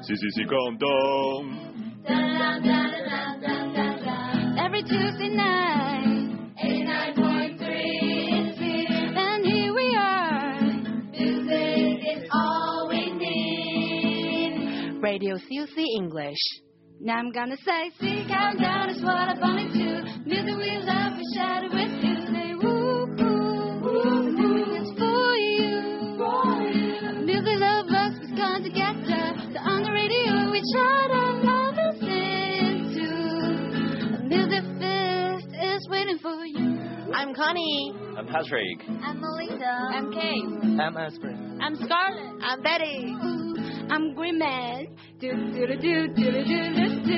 CCC Countdown. Every Tuesday night, 89.3, and here we are. Music is all we need. Radio CUC English. Now I'm gonna say, CCC Countdown is what I'm gonna do. Music we love, we share it with you. Say woo, woo, woo, woo, it's for you. Music lovers, we've gone together. So on the radio, we try to love us into. A music fest is waiting for you. I'm Connie. I'm Patrick. I'm Melinda. I'm Kate. I'm Aspirin. I'm Scarlett. I'm Betty. Ooh, I'm Green Man. Do do do do do do do do.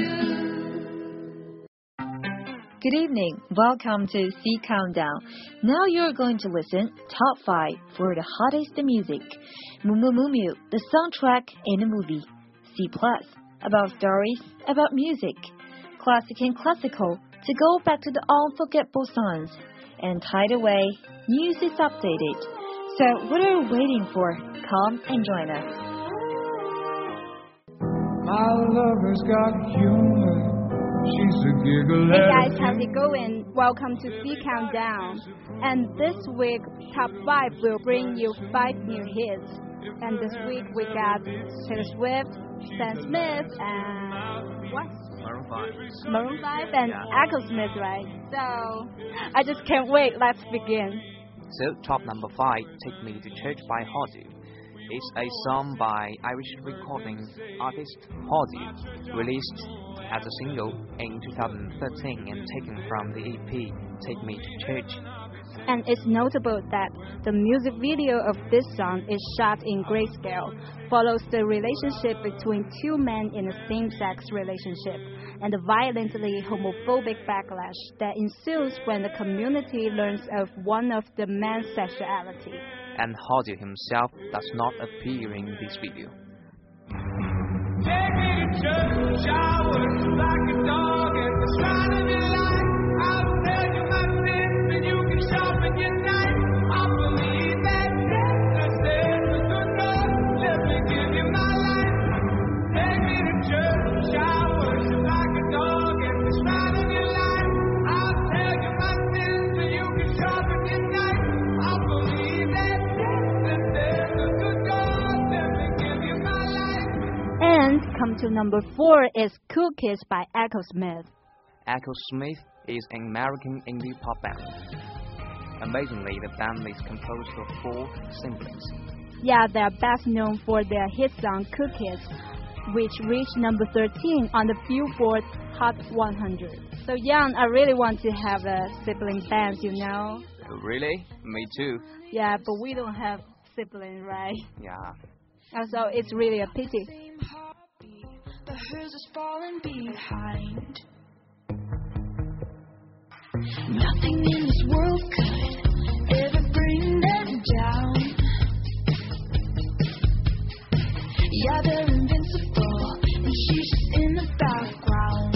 Good evening. Welcome to C Countdown. Now you're going to listen Top 5 for the hottest music. Mumu Mumu, the soundtrack in a movie. C+, about stories, about music. Classic and classical, to go back to the unforgettable songs. And Tidal Way, news is updated. So what are you waiting for? Come and join us. My lover's got humor. She's a giggle. Hey guys, how's it going? Welcome to C Countdown. And this week, Top 5 will bring you 5 new hits. And this week we got Taylor Swift, Sam Smith, and what? Maroon 5 and Echo Smith, right? So, I just can't wait. Let's begin. So, top number 5, Take Me to Church by Halsey. It's a song by Irish recording artist Halsey, released as a single in 2013 and taken from the EP Take Me to Church. And it's notable that the music video of this song is shot in grayscale, follows the relationship between two men in a same-sex relationship, and the violently homophobic backlash that ensues when the community learns of one of the men's sexuality. And Halsey himself does not appear in this video. Take me to church, I worship like a dog at the shrine of your life. I'll tell you my sins and you can sharpen your knife. I believe that Jesus says the good God, let me give you my life. Take me to church, I worship like a dog at the shrine of your life. I'll tell you my sins and you can sharpen your knife. I believe that Jesus says the good God, let me give you my life. And come to number 4 is Cool Kids by Echo Smith. Echo Smith is an American indie pop band. Amazingly, the band is composed of 4 siblings. Yeah, they are best known for their hit song Cool Kids, which reached number 13 on the Billboard Hot 100. So young, I really want to have a sibling band, you know? Really? Me too. Yeah, but we don't have siblings, right? Yeah. So it's really a pity. But hers is falling behind. Nothing in this world could ever bring them down. Yeah, they're invincible, and she's just in the background.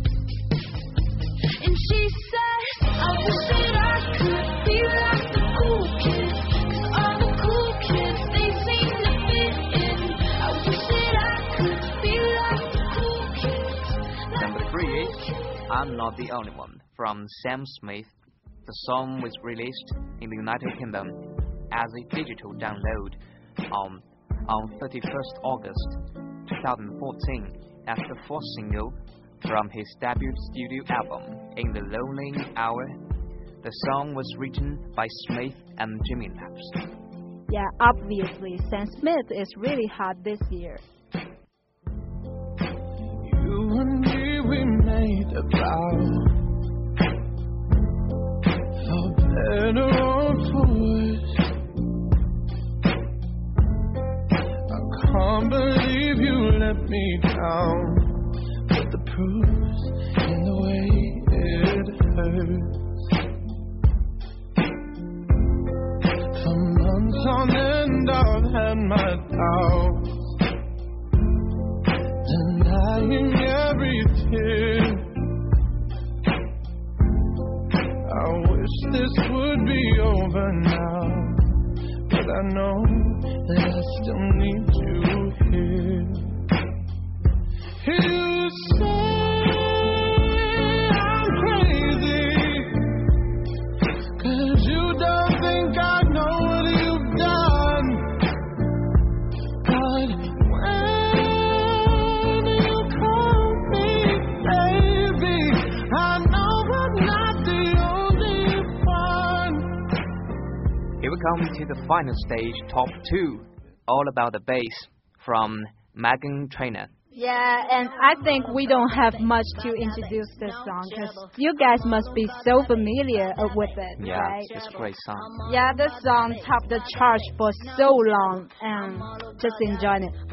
And she says, I wish that I could be like the cool kids, 'cause all the cool kids, they seem to fit in. I wish that I could be like the cool kids. Number 3 is I'm Not the Only One from Sam Smith. The song was released in the United Kingdom as a digital download on 31st August 2014 as the 4th single from his debut studio album, In the Lonely Hour. The song was written by Smith and Jimmy Naps. Yeah, obviously, Sam Smith is really hot this year. You and me, we made a vow, for better or for worse. I can't believe you let me down, but the proof's in the way it hurts. For months on end, I've had my doubts, denying every tear. I wish this would be over now, but I know that I still need you here. You say I'm crazy, 'cause you don't think I know what you've done. But when you call me baby, I know I'm not the only one. Here we come to the final stage, top 2, all about the bass from Meghan Trainor. Yeah, and I think we don't have much to introduce this song because you guys must be so familiar with it, Yeah, right? it's a great song. Yeah, this song topped the charts for so long, and just enjoying it.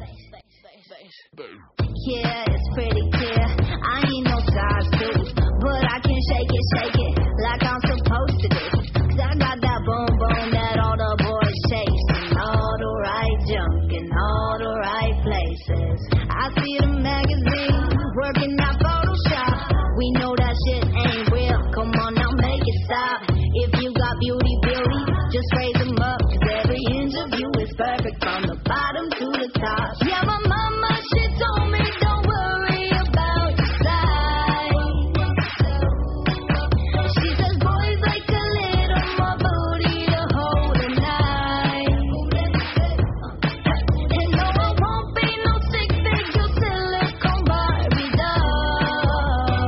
Yeah, it's pretty clear. I ain't no size 2, but I can shake it like I'm supposed to do. 'Cause I got that boom boom that all the boys chase, and all the right junk in all the right places. I see the magazine working out Photoshop. We know that shit ain't real. Come on now, make it stop. If you got beauty, just raise them up. 'Cause every inch of you is perfect from the bottom to the top. Yeah, my mama, she told me don't worry about your size. She says boys like a little more booty to hold at night. And no, I won't be no 6-figure silicone Barbie doll.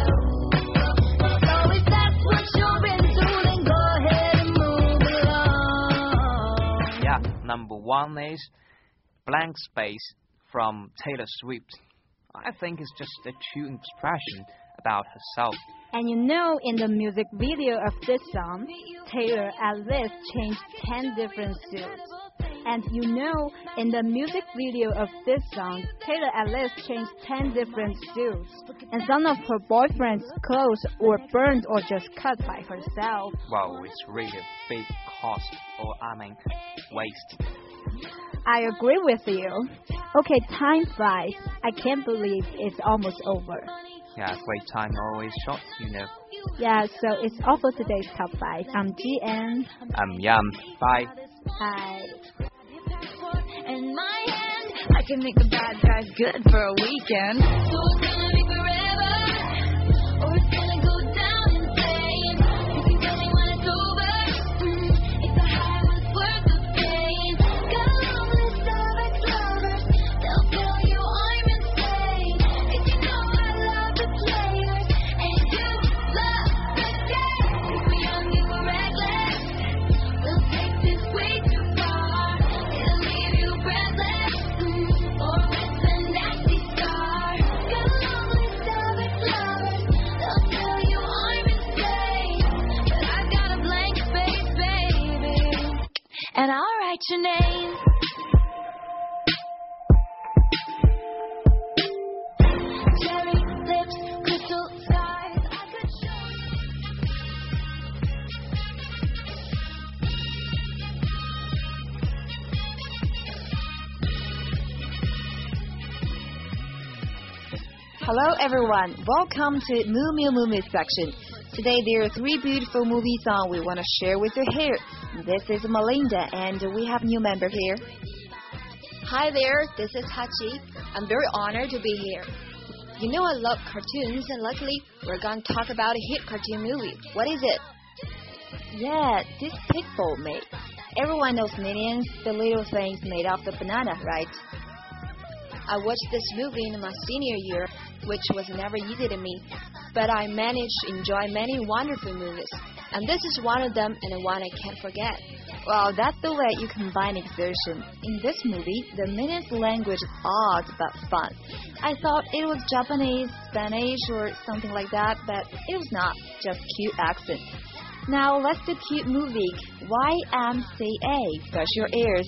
So if that's what you're into, then go ahead and move along. Yeah, number 1 is Blank Space from Taylor Swift. I think it's just a true expression about herself. And you know, in the music video of this song, Taylor at least changed 10 different suits. And you know, in the music video of this song, Taylor at least changed 10 different suits. And some of her boyfriend's clothes were burned or just cut by herself. Wow, it's really a big cost, or waste. I agree with you. Okay, time flies. I can't believe it's almost over. Yeah, great time, always short, you know. Yeah, so it's all for today's top 5. I'm GN. Yum. Bye. Hi. In my hand, I can make a bad guy good for a weekend. So it's gonna be forever, or it's gonna go down insane. You can tell me when it's over. If the high was worth the pain. Got a long list of ex-lovers, they'll tell you I'm insane. If you know I love the players, and you love the game. If we're young and we're reckless, we'll take this way too far. It'll leave you breathless, or risk a nasty scar. Got a long list of ex-lovers, they'll tell you I'm insane. But I got a blank space, baby, and I'll write your name. Cherry lips, crystal skies, I could show Hello everyone, welcome to Moo section. Today there are 3 beautiful movie songs we want to share with you here. This is Melinda and we have a new member here. Hi there, this is Hachi. I'm very honored to be here. You know I love cartoons, and luckily we're going to talk about a hit cartoon movie. What is it? Yeah, this Pitbull mate. Everyone knows Minions, the little things made of the banana, right? I watched this movie in my senior year, which was never easy to me, but I managed to enjoy many wonderful movies, and this is one of them and one I can't forget. Well, that's the way you combine exertion. In this movie, the Minions language is odd but fun. I thought it was Japanese, Spanish, or something like that, but it was not, just cute accent. Now let's do cute movie, YMCA, brush your ears.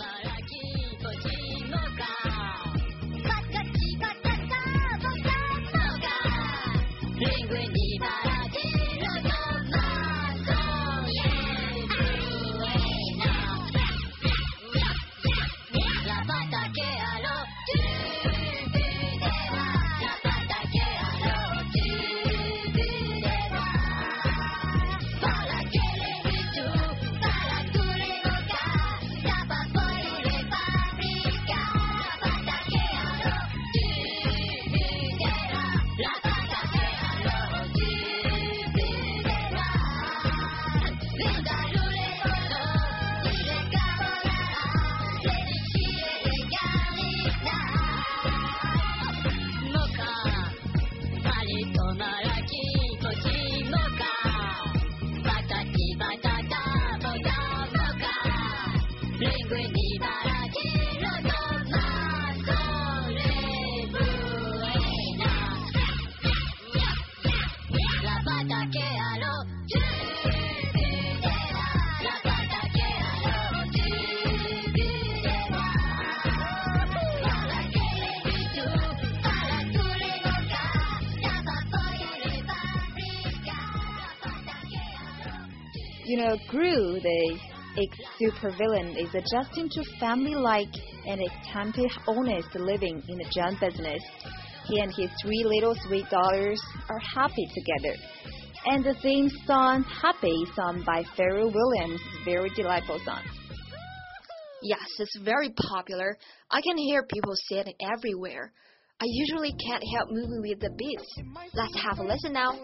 You know, Gru, the ex-supervillain, is adjusting to family life and attempting honest living in the junk business. He and his 3 little sweet daughters are happy together. And the theme song, Happy, sung by Pharrell Williams, is a very delightful song. Yes, it's very popular. I can hear people say it everywhere. I usually can't help moving with the beats. Let's have a listen now.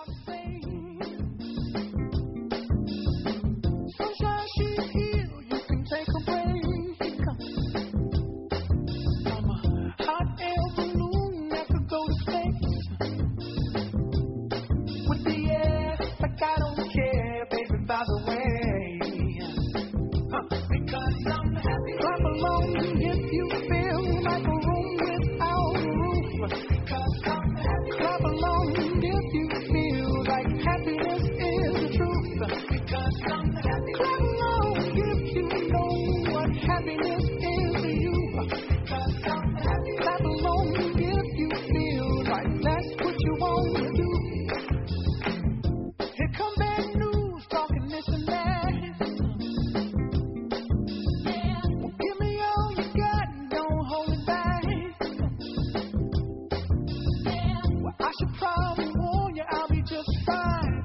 Sunshine, she's here, you can take a break. I'm a hot air balloon that could go to space. With the air, like I don't care, baby, by the way. Because I'm happy. Clap along if you feel like a room without a roof. Because I'm happy. Clap along if you feel like happiness is the truth. Because I'm happy. Clap along if you know what happiness is to you. Because I'm happy. Clap along if you feel like that's what you want to do. Here come bad news, talking this and that. Well, give me all you got and don't hold it back. Well, I should probably warn you, I'll be just fine.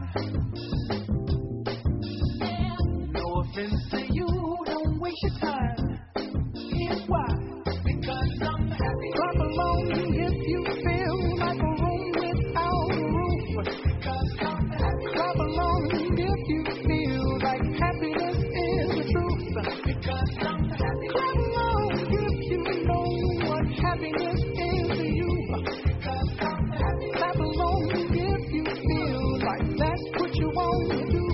No offense to you, don't waste your time. Here's why. Because I'm happy. Clap along if you feel like a room without a roof. Because I'm happy. Clap along if you feel like happiness is the truth. Because I'm happy. Clap along if you know what happiness is to you. Because I'm happy. Clap along if you feel like that's what you want to do.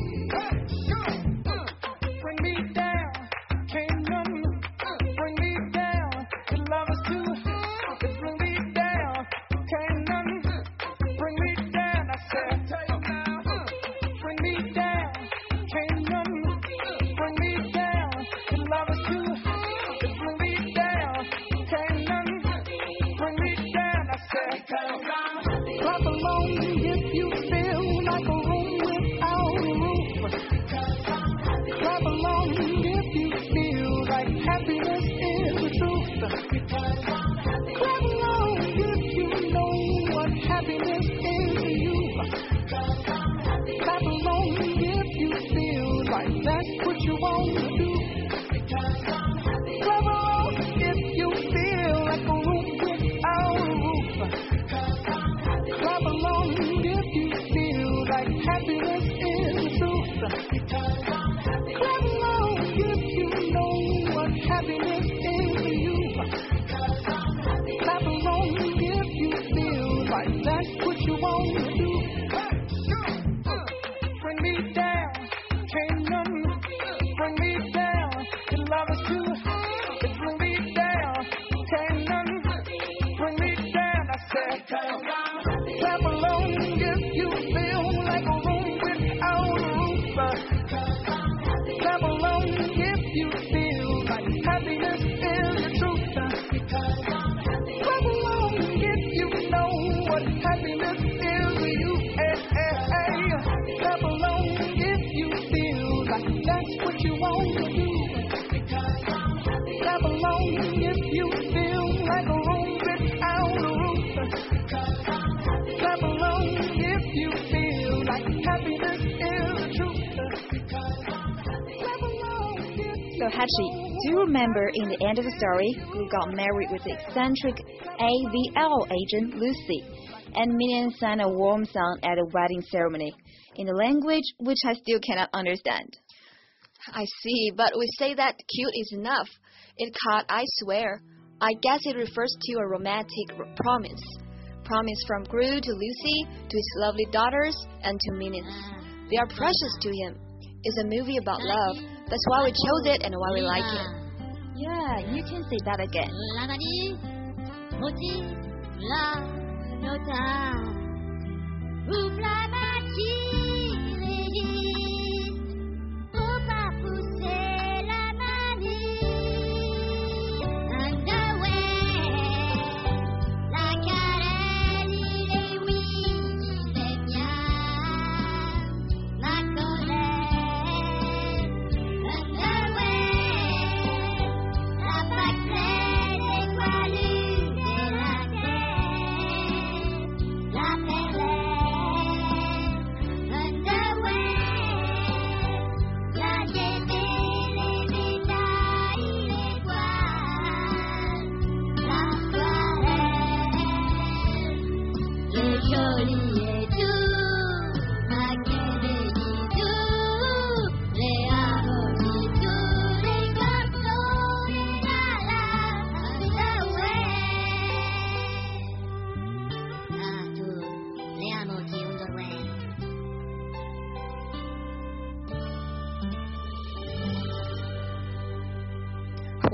Bring me down, can't none bring me down. Your love is too hot. Bring me down, can't none bring me down. I said, bring me down, can't none bring me down. Your love is too hot. Bring me down, can't none bring me down. I said, clap along if you feel like a room without a roof. Clap along if you feel like happiness is the truth. Clap along if you know what happiness is to you. Clap along if you feel like that's what you want to do. Clap along if you feel like a room without a roof. Clap along if you feel like happiness is the truth. Clap along if you know what happiness is to you. Clap along if you feel like that's what you want to do. Bring me down, can't none bring me down. Your love is too hot, bring me down, can't none bring me down. I said, clap along if you feel like a room without a roof. Clap along if you feel like happiness is the truth. Clap along if you know what happiness is to you. Clap along if you feel like that's what you want to do. Clap along if you feel like a room without a roof. Clap along if you feel like happiness is the truth. Clap along if So, Hachi, do you remember in the end of the story, who got married with the eccentric AVL agent Lucy, and Minion sang a warm song at a wedding ceremony in a language which I still cannot understand? I see, but we say that cute is enough. It caught I swear. I guess it refers to a romantic promise. Promise from Gru to Lucy, to his lovely daughters, and to Minions. They are precious to him. It's a movie about love. That's why we chose it and why we like it. Yeah, you can say that again. Ouvre la machine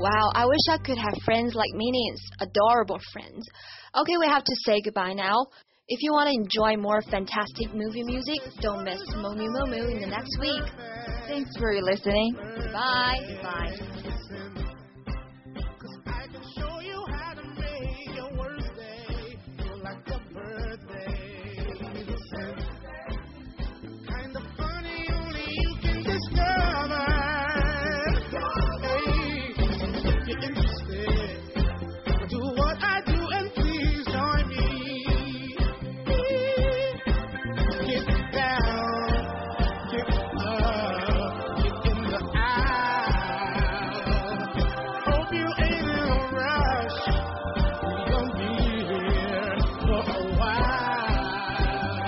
Wow, I wish I could have friends like Minions, adorable friends. Okay, we have to say goodbye now. If you want to enjoy more fantastic movie music, don't miss Momu Momu in the next week. Thanks for listening. Bye. Bye. I can show you how to make your worst day feel like a birthday. Listen, kind of funny, only you can discover. Hey, if you're interested, do what I do and please join me. Get down, get up, get in the aisle. Hope you ain't in a rush. We gon' be here for a while.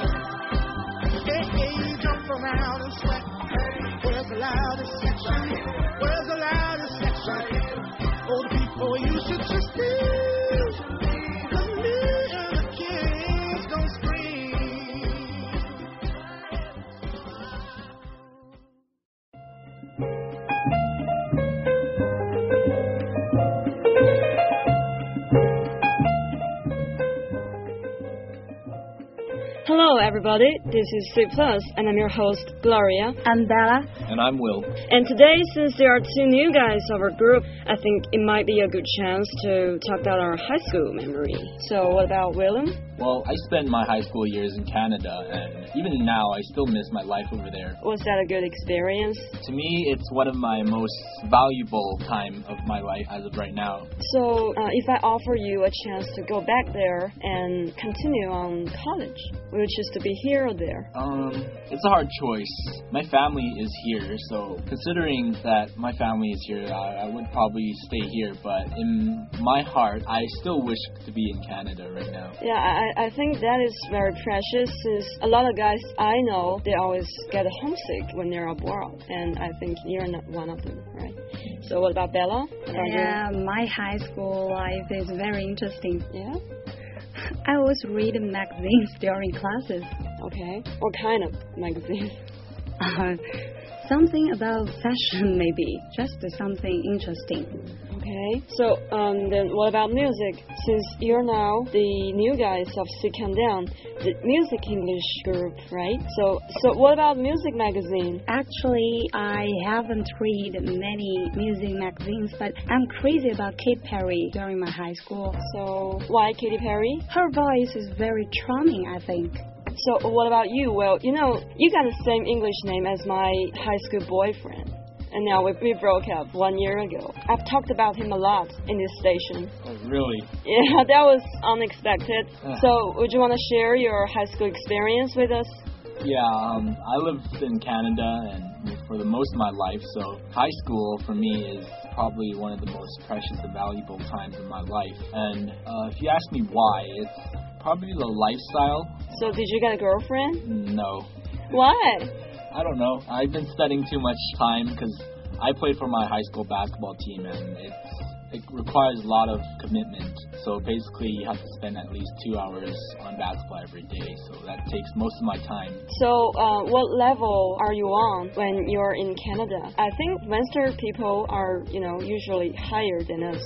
Hey, jump around and sweat. Where's the loudest section? Where's the loudest section? Old people, you should just leave. 'Cause me and the kids don't scream. Hello, everybody. This is C Plus, and I'm your host, Gloria. I'm Bella. And I'm Will. And today, since there are two new guys of our group, I think it might be a good chance to talk about our high school memory. So, what about Willem? Well, I spent my high school years in Canada, and even now I still miss my life over there. Was that a good experience? To me, it's one of my most valuable time of my life as of right now. So, if I offer you a chance to go back there and continue on college, would you choose to be here or there? It's a hard choice. My family is here, so considering that my family is here, I would probably stay here, but in my heart, I still wish to be in Canada right now. Yeah, I think that is very precious, since a lot of guys I know, they always get homesick when they're abroad, and I think you're not one of them, right? So what about Bella? What about Yeah, my high school life is very interesting. you? Yeah? I always read magazines during classes. Okay. What kind of magazines? Something about fashion, maybe. Just something interesting. Okay. So, then what about music? Since you're now the new guys of Sit Calm Down, the music English group, right? So what about music magazine? Actually, I haven't read many music magazines, but I'm crazy about Katy Perry during my high school. So, why Katy Perry? Her voice is very charming, I think. So, what about you? Well, you know, you got the same English name as my high school boyfriend. And now we broke up 1 year ago. I've talked about him a lot in this station. Oh, really? Yeah, that was unexpected. Yeah. So, would you want to share your high school experience with us? Yeah, I lived in Canada and for the most of my life, so high school for me is probably one of the most precious and valuable times of my life. And if you ask me why, it's probably the lifestyle. So, did you get a girlfriend? No. Why? I don't know. I've been spending too much time because I played for my high school basketball team, and it requires a lot of commitment. So basically, you have to spend at least 2 hours on basketball every day. So that takes most of my time. So, what level are you on when you're in Canada? I think Western people are, usually higher than us.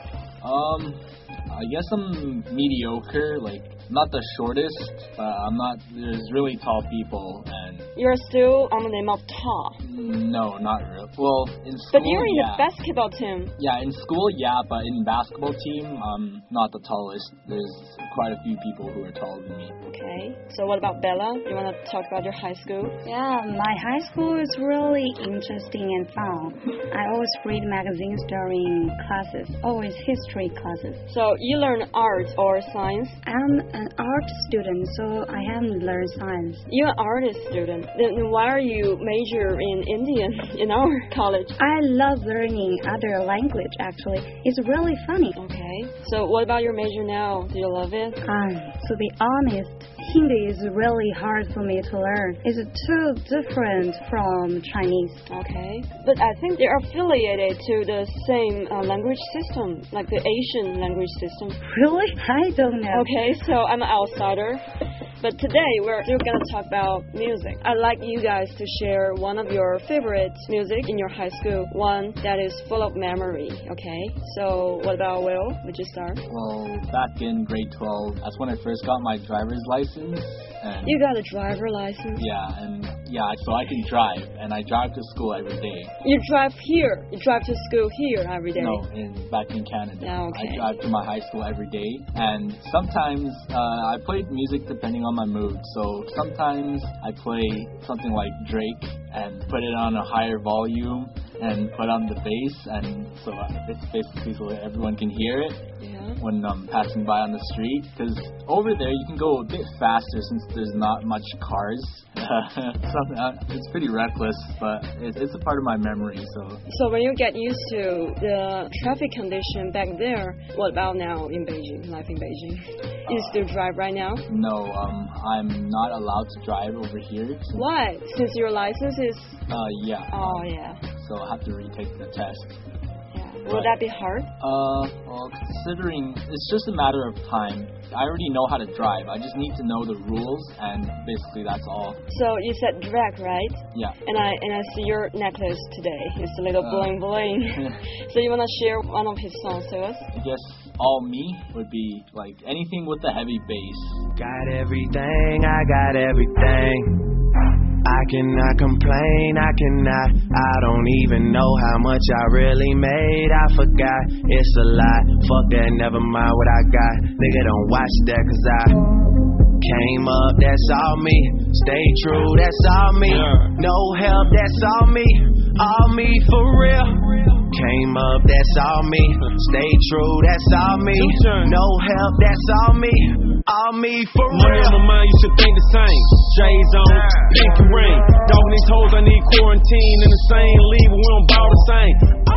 I guess I'm mediocre, like not the shortest, but I'm not. There's really tall people, and You're still on the name of tall. no, not really. Well, in school, But you're in yeah. the basketball team. Yeah, in school, yeah, but in basketball team, I'm not the tallest. There's quite a few people who are taller than me. Okay. So what about Bella? You want to talk about your high school? Yeah, my high school is really interesting and fun. I always read magazines during classes, always history classes. So you learn art or science? I'm an art student, so I haven't learned science. You're an artist student. Then why are you major in Indian in our college? I love learning other language, actually. It's really funny. Okay. So what about your major now? Do you love it? To be honest, Hindi is really hard for me to learn. It's too different from Chinese. Okay. But I think they're affiliated to the same language system, like the Asian language system. Really? I don't know. Okay, so I'm an outsider. But today we're still gonna talk about music. I'd like you guys to share one of your favorite music in your high school, one that is full of memory. Okay. So what about Will? Would you start? Well, back in grade 12, that's when I first got my driver's license. And You got a driver license? so I can drive, and I drive to school every day. You drive here. You drive to school here every day. No, back in Canada. Oh, okay. I drive to my high school every day, and sometimes I play music depending on my mood. So sometimes I play something like Drake and put it on a higher volume and put on the bass, and so it's basically so that everyone can hear it when I'm passing by on the street. Because over there you can go a bit faster since there's not much cars. It's pretty reckless, but it's a part of my memory. So when you get used to the traffic condition back there, what about now in Beijing, life in Beijing? You still drive right now? No, I'm not allowed to drive over here. Why? Since your license is... Yeah. Oh, yeah. So I have to retake the test. Will that be hard? Well, considering it's just a matter of time. I already know how to drive. I just need to know the rules, and basically that's all. So you said Drake, right? Yeah. And I see your necklace today. It's a little bling bling. So you wanna share one of his songs to us? I guess All Me would be like anything with the heavy bass. Got everything, I got everything. I cannot complain, I don't even know how much I really made. I forgot, it's a lie. Fuck that, never mind what I got. Nigga, don't watch that, cause I came up, that's all me. Stay true, that's all me. No help, that's all me for real. Came up, that's all me. Stay true, that's all me. No help, that's all me for real. Money on my mind, you should think the same. J's on, pinky ring. Dogging these hoes, I need quarantine. In the same league, but we don't ball the same.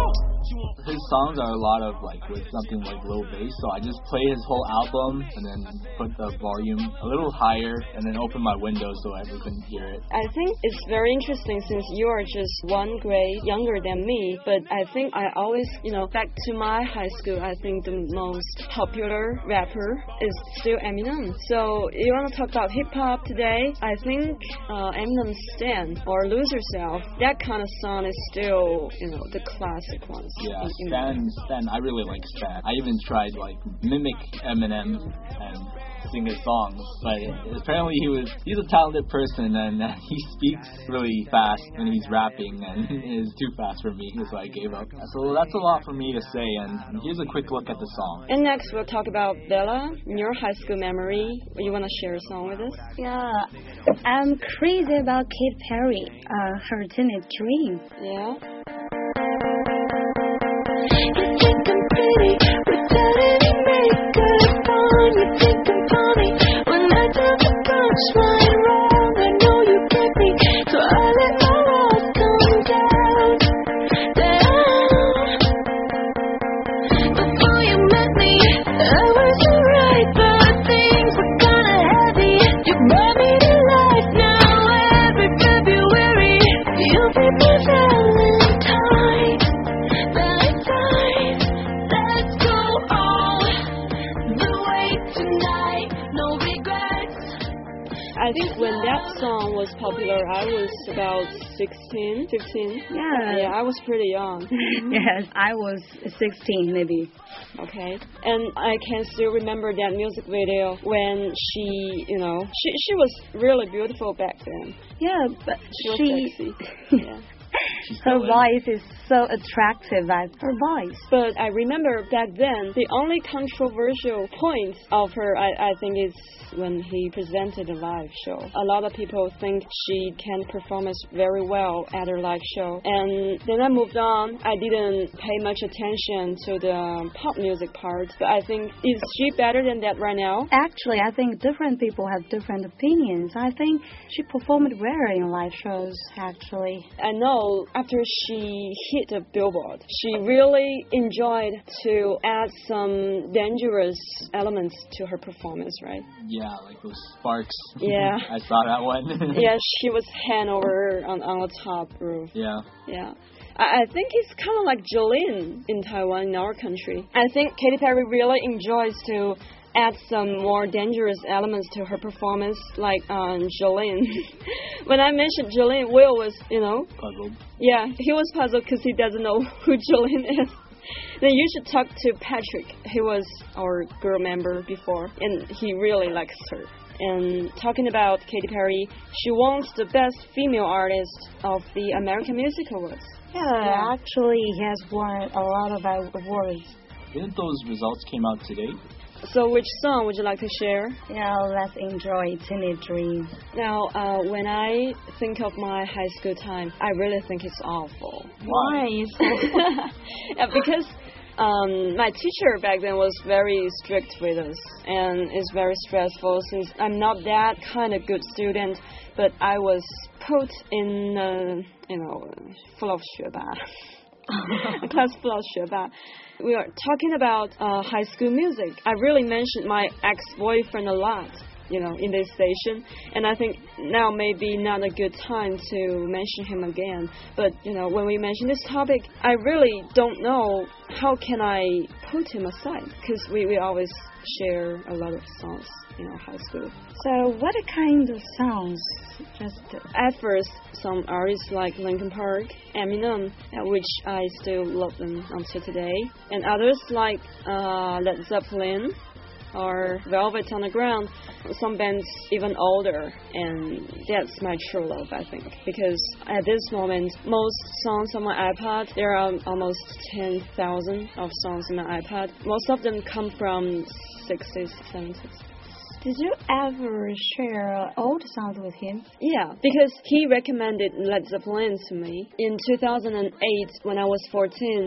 His songs are a lot of like with something like low bass, so I just play his whole album and then put the volume a little higher and then open my window so everyone can hear it. I think it's very interesting since you are just one grade younger than me, but I think I always, back to my high school, I think the most popular rapper is still Eminem. So you want to talk about hip-hop today? I think Eminem's Stan or Lose Yourself, that kind of song is still, the classic ones. Yeah, Stan, I really like Stan. I even tried like mimic Eminem and sing his songs, but apparently he's a talented person and he speaks really fast when he's rapping, and it is too fast for me, so I gave up. So that's a lot for me to say, and here's a quick look at the song. And next we'll talk about Bella, your high school memory. You want to share a song with us? Yeah, I'm crazy about Katy Perry, her Teenage Dream. Yeah. You think I'm pretty without any makeup on. You think I'm funny when I tell the punchline wrong. I know you get me, so I let my walls come down. Before you met me, I was alright, but things were kinda heavy. You brought me to life now. Every February, you'll be my Valentine. Let's go all the way tonight. No regrets. I think when that song was popular, I was about 16, 15. Yeah, I was pretty young. Yes, I was 16 maybe. Okay, and I can still remember that music video when she was really beautiful back then. Yeah, but She was sexy. Yeah. Her voice is so attractive, her voice. But I remember back then, the only controversial point of her, I think, is when he presented a live show. A lot of people think she can perform very well at her live show. And then I moved on. I didn't pay much attention to the pop music part. But I think, is she better than that right now? Actually, I think different people have different opinions. I think she performed well in live shows, actually. I know after she hit the Billboard, she really enjoyed to add some dangerous elements to her performance, right? Yeah, like those sparks. Yeah. I saw that one. Yeah, she was hand over on the top roof. Yeah. Yeah. I think it's kind of like Jolene in Taiwan, in our country. I think Katy Perry really enjoys to add some more dangerous elements to her performance, like Jolene. When I mentioned Jolene, Will was, Puzzled. Yeah, he was puzzled because he doesn't know who Jolene is. Then you should talk to Patrick. He was our girl member before, and he really likes her. And talking about Katy Perry, she won the Best Female Artist of the American Music Awards. Yeah, actually, he has won a lot of awards. Didn't those results came out today? So which song would you like to share? Yeah, let's enjoy Teenage Dream. Now, when I think of my high school time, I really think it's awful. Why? Yeah, because my teacher back then was very strict with us, and it's very stressful since I'm not that kind of good student, but I was put in, full of 学霸. A class full of 学霸. We are talking about high school music. I really mentioned my ex-boyfriend a lot, in this station, and I think now may be not a good time to mention him again. But, when we mention this topic, I really don't know how can I put him aside, because we always share a lot of songs in our high school. So what kind of songs? Just at first, some artists like Linkin Park, Eminem, which I still love them until today, and others like Led Zeppelin or Velvet Underground. Some bands even older, and that's my true love, I think, because at this moment, most songs on my iPod, there are almost 10,000 of songs on my iPod. Most of them come from 60s, 70s. Did you ever share old songs with him? Yeah, because he recommended Led Zeppelin to me. In 2008, when I was 14,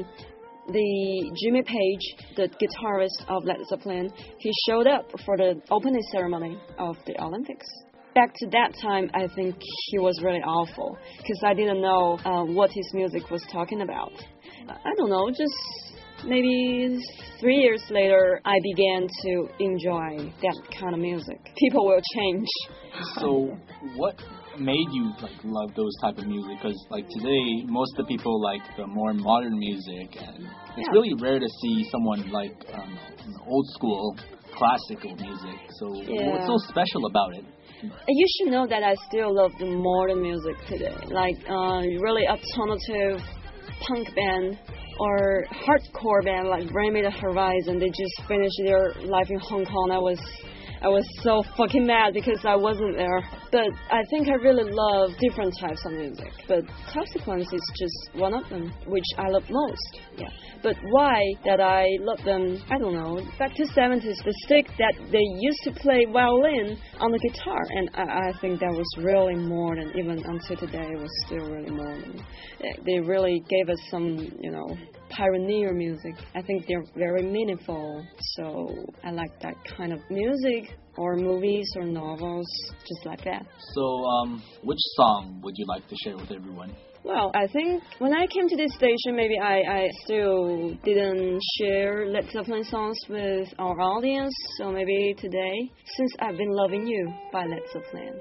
the Jimmy Page, the guitarist of Led Zeppelin, he showed up for the opening ceremony of the Olympics. Back to that time, I think he was really awful, because I didn't know what his music was talking about. I don't know, just maybe 3 years later, I began to enjoy that kind of music. People will change. So what made you love those type of music? Because today, most of the people like the more modern music, and it's really rare to see someone like old school classical music. So what's so special about it? You should know that I still love the modern music today, like really alternative punk band or hardcore band like Bring Me the Horizon. They just finished their life in Hong Kong. I was so fucking mad because I wasn't there. But I think I really love different types of music. But Consequence is just one of them, which I love most. Yeah. But why that I love them, I don't know. Back to 70s, the stick that they used to play violin on the guitar. And I think that was really modern. Even until today, it was still really modern. They really gave us some, pioneer music. I think they're very meaningful. So I like that kind of music, or movies or novels, just like that. So which song would you like to share with everyone? Well, I think when I came to this station, maybe I still didn't share Led Zeppelin songs with our audience. So maybe today, Since I've Been Loving You by Led Zeppelin.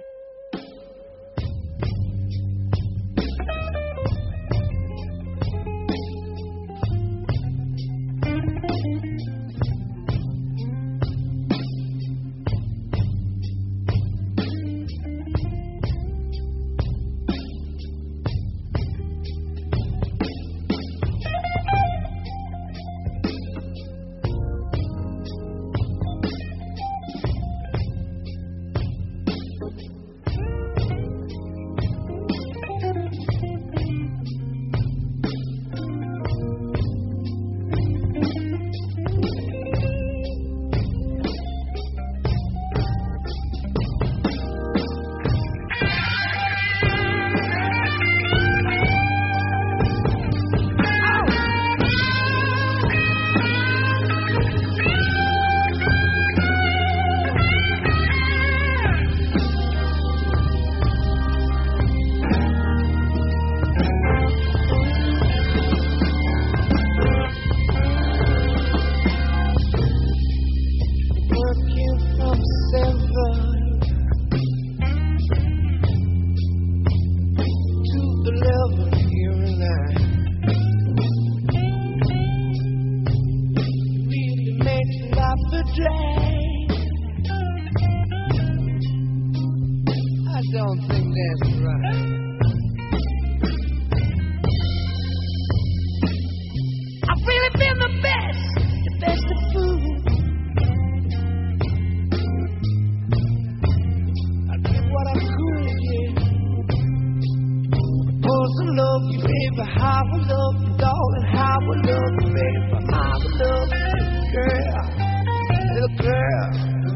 supposed to love you, baby. How I love you, darling. How I love you, baby. How I love you, girl. Little girl.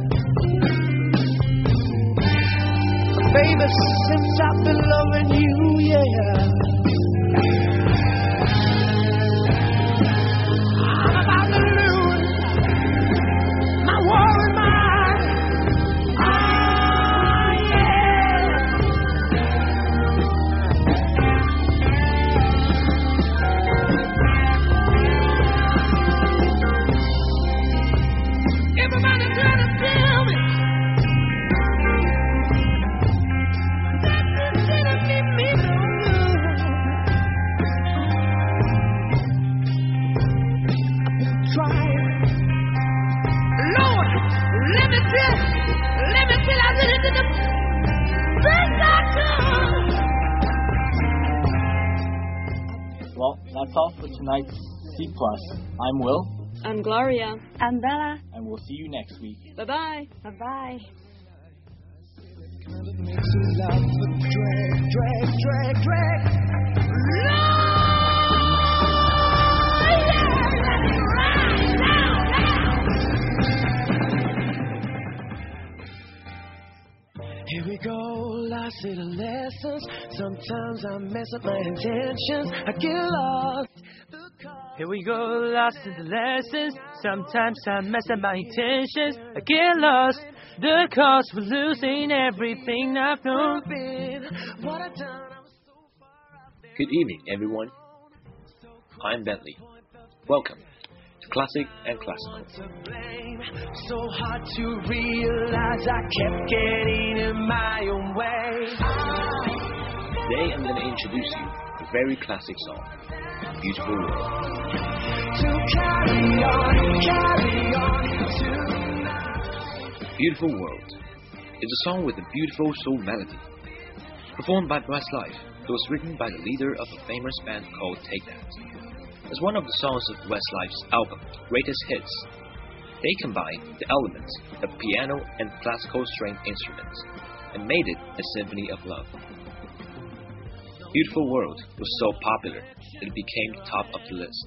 Baby, since I've been loving you, yeah. I'm about to lose my worried mind. Ah, yeah. Everybody trying to tell me that this didn't mean me no good. Trying, Lord, let me feel I did it to the best I could. Well, that's all for tonight's C+. I'm Will, I'm Gloria. I'm Bella. and we'll see you next week. Bye-bye. Bye-bye. Makes you love drag. Here we go, lost in the lessons. Sometimes I mess up my intentions. I get lost. Here we go, lost in the lessons. Sometimes I mess up my intentions. I get lost. The cause for losing everything I've known. What I done, I was so far out there. Good evening, everyone. I'm Bentley. Welcome to Classic and Classical. To blame. So hard to realize I kept getting in my own way. Today I'm going to introduce you to a very classic song, Beautiful World. To carry on tonight. Beautiful World is a song with a beautiful soul melody. Performed by Westlife, it was written by the leader of a famous band called Take That. As one of the songs of Westlife's album, Greatest Hits, they combined the elements of piano and classical string instruments and made it a symphony of love. Beautiful World was so popular that it became the top of the list.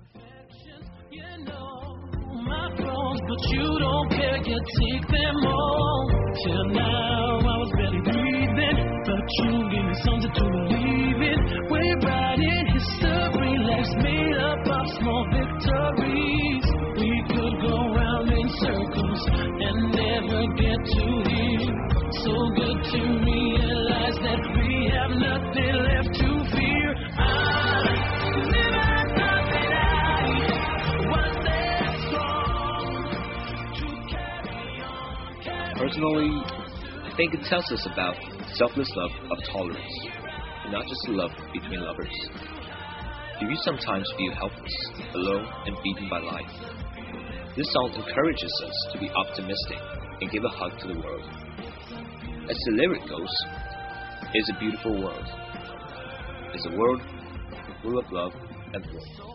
My flaws, but you don't care, you take them all. Till now I was barely breathing, but you gave me something to believe in. We're writing history, life's made up of small victories. We could go round in circles and never get to here. So good to realize that we have nothing left to fear. I never thought that I was that strong to carry on. Personally, I think it tells us about selfless love of tolerance, and not just love between lovers. Do you sometimes feel helpless, alone, and beaten by life? This song encourages us to be optimistic and give a hug to the world. As the lyric goes, it's a beautiful world. It's a world full of love and warmth.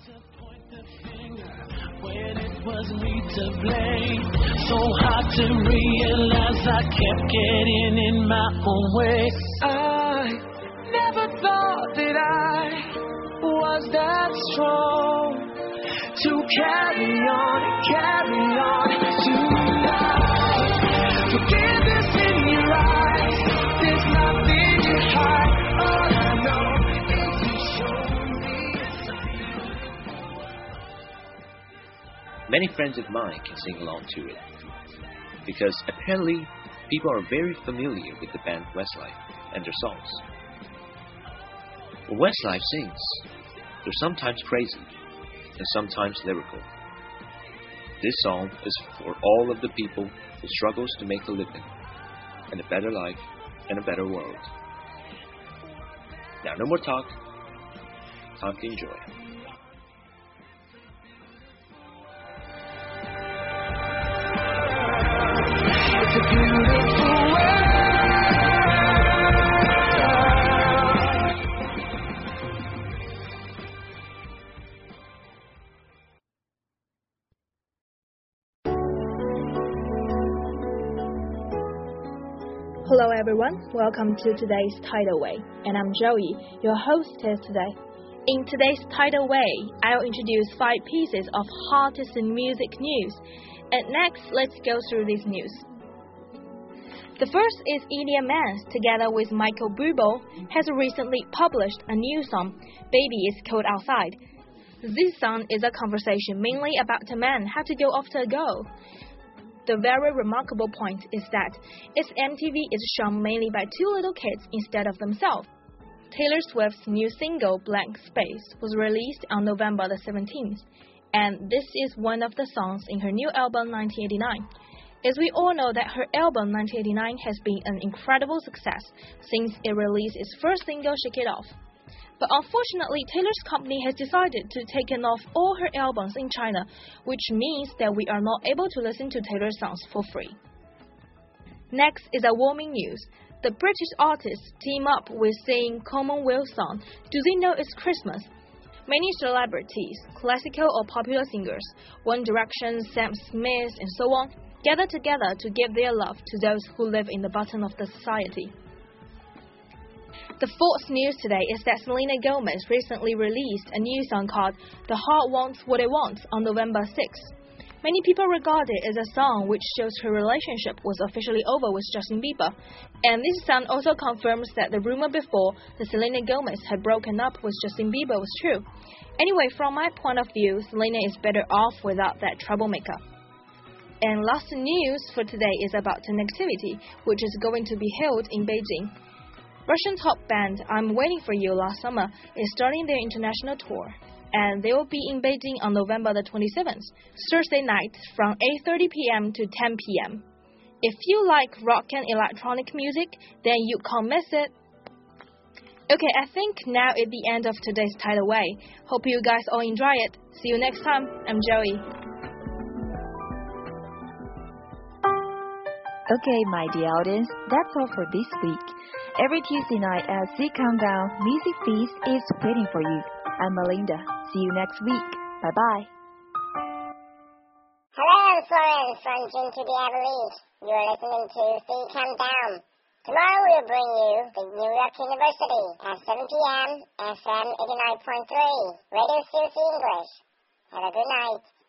When it was me to blame, so hard to realize I kept getting in my own way. I never thought that I was that strong to carry on tonight. Forgiveness in your eyes, there's nothing to hide. All I know is you show me. Many friends of mine can sing along to it, because apparently people are very familiar with the band Westlife and their songs. When Westlife sings, they're sometimes crazy and sometimes lyrical. This song is for all of the people who struggles to make a living and a better life and a better world. Now, no more talk. Time to enjoy. It's a beautiful world. Hello everyone, welcome to today's Tidal Way, and I'm Joey, your hostess today. In today's Tidal Way, I'll introduce 5 pieces of hottest music news, and next, let's go through this news. The first is Ilian Mans, together with Michael Bublé, has recently published a new song, Baby It's Cold Outside. This song is a conversation mainly about a man how to go after a girl. The very remarkable point is that its MTV is shown mainly by 2 little kids instead of themselves. Taylor Swift's new single, Blank Space, was released on November the 17th, and this is one of the songs in her new album 1989. As we all know that her album 1989 has been an incredible success since it released its first single, Shake It Off. But unfortunately, Taylor's company has decided to take off all her albums in China, which means that we are not able to listen to Taylor's songs for free. Next is a warming news. The British artists team up with singing Commonwealth song, Do They Know It's Christmas? Many celebrities, classical or popular singers, One Direction, Sam Smith, and so on, gather together to give their love to those who live in the bottom of the society. The fourth news today is that Selena Gomez recently released a new song called The Heart Wants What It Wants on November 6th. Many people regard it as a song which shows her relationship was officially over with Justin Bieber, and this song also confirms that the rumor before that Selena Gomez had broken up with Justin Bieber was true. Anyway, from my point of view, Selena is better off without that troublemaker. And last news for today is about an activity which is going to be held in Beijing. Russian top band I'm Waiting For You last summer is starting their international tour, and they will be in Beijing on November the 27th, Thursday night from 8:30 p.m. to 10 p.m. If you like rock and electronic music, then you can't miss it. Okay, I think now is the end of today's Tidal Way. Hope you guys all enjoy it. See you next time. I'm Joey. Okay, my dear audience, that's all for this week. Every Tuesday night at C Countdown, Music Feast is waiting for you. I'm Melinda. See you next week. Bye-bye. Hello, I'm Florence from June to the Everleaf. You're listening to C Countdown. Tomorrow we'll bring you the New York University at 7 p.m. FM 89.3. Radio COC English. Have a good night.